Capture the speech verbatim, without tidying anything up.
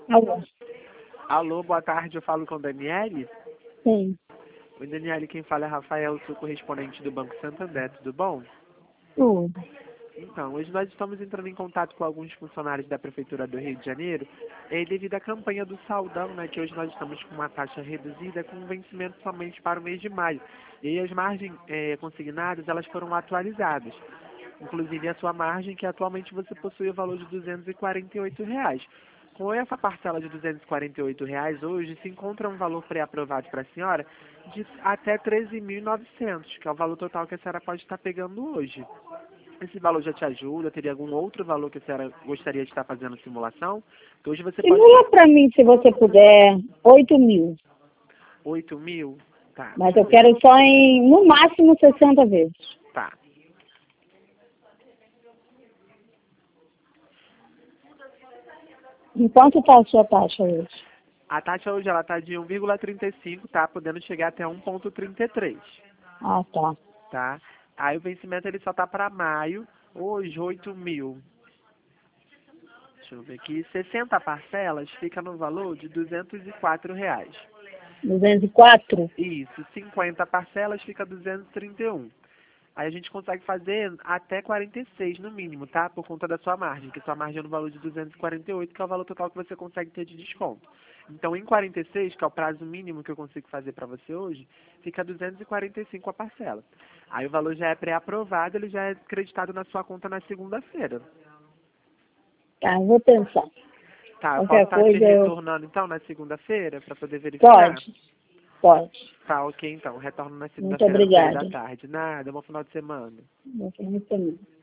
Alô? Alô, boa tarde, eu falo com Daniele. Sim. Oi, Daniele, quem fala é Rafael, sou correspondente do Banco Santander, tudo bom? Tudo. Então, hoje nós estamos entrando em contato com alguns funcionários da Prefeitura do Rio de Janeiro, eh, devido à campanha do Saldão, né, que hoje nós estamos com uma taxa reduzida com vencimento somente para o mês de maio. E as margens eh, consignadas, elas foram atualizadas. Inclusive a sua margem, que atualmente você possui o valor de duzentos e quarenta e oito reais. Com essa parcela de duzentos e quarenta e oito reais hoje, se encontra um valor pré-aprovado para a senhora de até treze mil e novecentos, que é o valor total que a senhora pode estar pegando hoje. Esse valor já te ajuda? Teria algum outro valor que a senhora gostaria de estar fazendo simulação? Então, hoje você pode... Simula para mim, se você puder, oito mil. oito mil? Tá, Mas deixa eu eu ver. quero só em, no máximo, sessenta vezes. Tá. Em quanto está a sua taxa hoje? A taxa hoje ela está de um vírgula trinta e cinco, tá? Podendo chegar até um vírgula trinta e três. Ah, tá. Tá? Aí o vencimento ele só tá para maio, hoje oito mil. Deixa eu ver aqui, sessenta parcelas fica no valor de duzentos e quatro reais. duzentos e quatro? Isso, cinquenta parcelas fica duzentos e trinta e um. Aí a gente consegue fazer até quarenta e seis no mínimo, tá? Por conta da sua margem, que sua margem é no valor de duzentos e quarenta e oito, que é o valor total que você consegue ter de desconto. Então, em quarenta e seis, que é o prazo mínimo que eu consigo fazer para você hoje, fica duzentos e quarenta e cinco a parcela. Aí o valor já é pré-aprovado, ele já é acreditado na sua conta na segunda-feira. Tá, eu vou pensar. Tá, eu posso Qualquer estar te coisa eu... retornando então na segunda-feira para poder verificar? Pode, pode. Tá, ok então. Retorno na Muito segunda-feira às seis da obrigada. tarde. Nada, bom final de semana. Bom fim de semana.